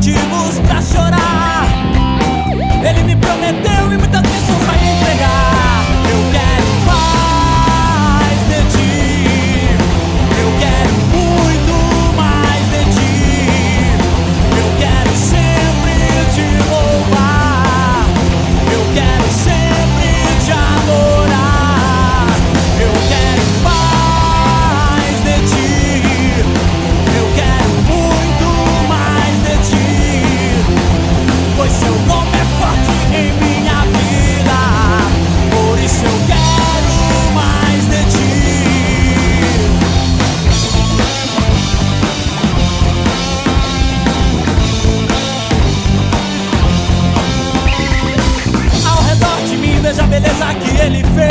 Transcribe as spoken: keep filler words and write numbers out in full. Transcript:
motivos pra chorar. Ele me prometeu e muitas vezes vai entregar. Eu quero mais de ti, eu quero muito mais de ti. Eu quero sempre te louvar, eu quero sempre te adorar. Eu quero mais de ti, eu quero muito mais de ti, pois seu nome é forte em minha vida, por isso eu quero mais de ti. Ao redor de mim veja a beleza que ele fez.